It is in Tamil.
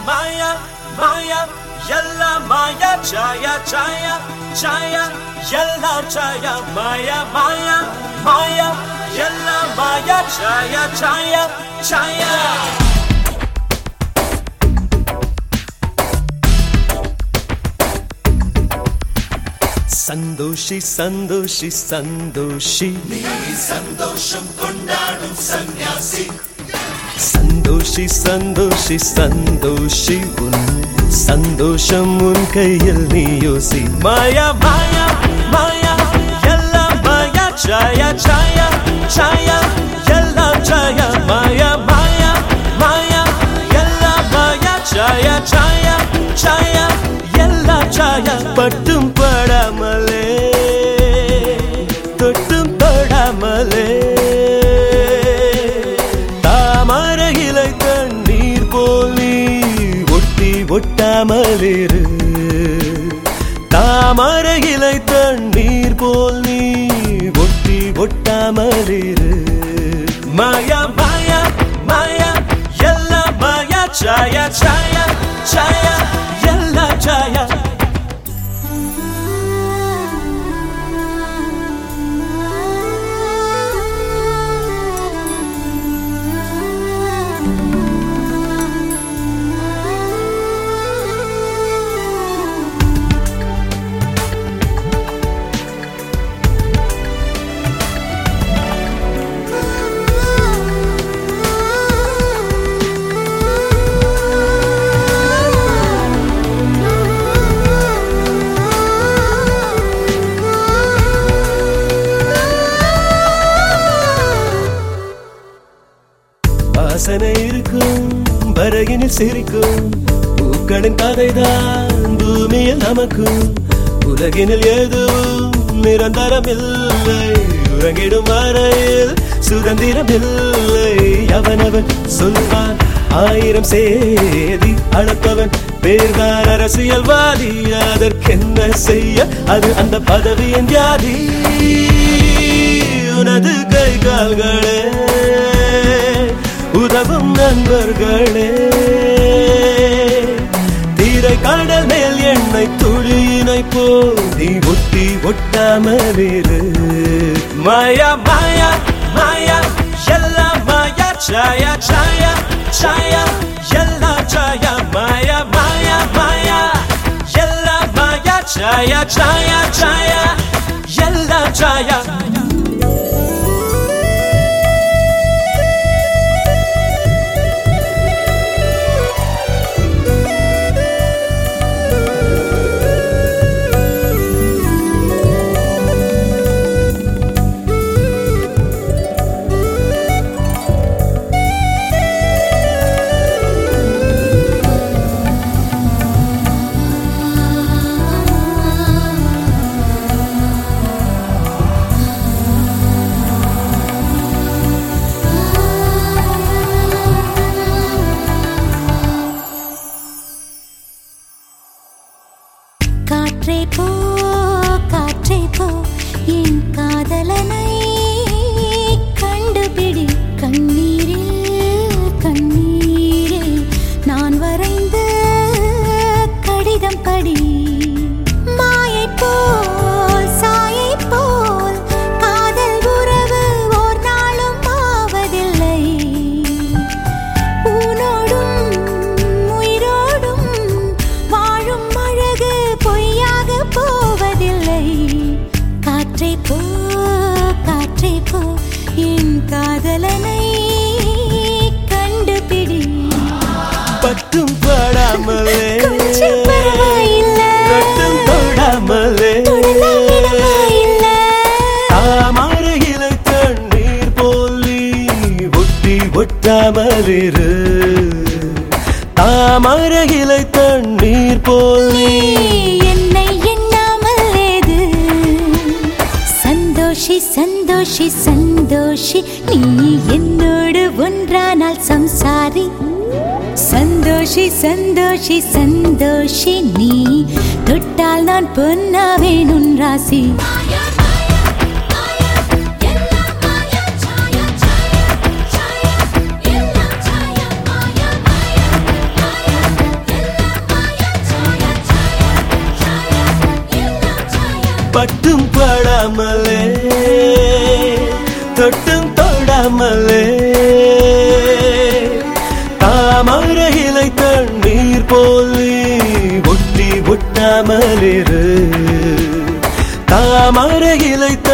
Maya, Maya, Yalla Maya, Chaya, Chaya, Chaya, Yalla Chaya, Maya, Maya, Maya, Yalla Maya, Chaya, Chaya, Chaya. Santoshi Santoshi Santoshi நீ சந்தோஷம் கொண்டாடும் சன்னியாசி சந்தோஷி சந்தோஷி சந்தோஷி உன் சந்தோஷம் உன் கையில் நீ யோசி மாயா மாயா மாயா எல்லாம் மாயா சாயா சாயா சாயா எல்லாம் சாயா மாயா மாயா மாயா எல்லாம் மாயா சாயா சாயா சாயா எல்லாம் சாயா பட்டும் படாமலே தொட்டும் தொடாமலே தாமரை இலை தண்ணீர் போல் நீ ஒட்டி ஒட்டாமலிரு தாமரை இலை தண்ணீர் போல் நீ ஒட்டி ஒட்டாமலிரு மாயா மாயா மாயா எல்லாம் மாயா சாயா சாயா சாயா எல்லாம் சாயா வாசனை இருக்கும் வரையினில் சிரிக்கும் பூக்களின் கதைதான் பூமியில் நமக்கும் உலகினில் எதுவும் நிரந்தரம் இல்லை உறங்கிடும் வரையில் சுதந்திரம் இல்லை அவனவன் சொல்வான் ஆயிரம் சேதி அளப்பவன் பேர்தான் அரசியல்வாதி அதற்கென்ன செய்ய அது அந்த பதவியின் வியாதி உனது கை கால்களே உதவும் நண்பர்களே தீரை கடல் மேல் எண்ணெய் துளியினை போல் நீ ஒட்டி ஒட்டாமலிரு மாயா மாயா மாயா எல்லாம் மாயா சாயா சாயா சாயா எல்லாம் சாயா மாயா மாயா மாயா எல்லாம் மாயா சாயா சாயா சாயா எல்லாம் சாயா காற்றே போ என் காதலனை கண்டுபிடி கண்ணீரில் கண்ணீரில் நான் வரைந்த கடிதம் படி மாயை போல் சாயை போல் காதல் உறவு ஓர் நாளும் ஆவதில்லை ஊனோடும் உயிரோடும் வாழும் அழகு பொய்யாக போவதில்லை காற்றே போ என் காதலனை கண்டுபிடி பட்டும் படாமலே கொஞ்சம் பரவாயில்லை தொட்டும் தொடாமலே தாமரை இலை தண்ணீர் போல் நீ ஒட்டி ஒட்டாமலிரு தாமரை இலை தண்ணீர் போல் நீ என்னை எண்ணாமல் ஏது சந்தோஷி சந்தோஷி சந்தோஷி நீ என்னோடு ஒன்றானால் சம்சாரி சந்தோஷி சந்தோஷி சந்தோஷி நீ தொட்டால் நான் பொன்னாவேன் உன் ராசி பட்டும் படாமலே தொட்டும் தொடாமலே தாமரை இலை தண்ணீர் போல் நீ ஒட்டி ஒட்டாமலிரு தாமரை இலை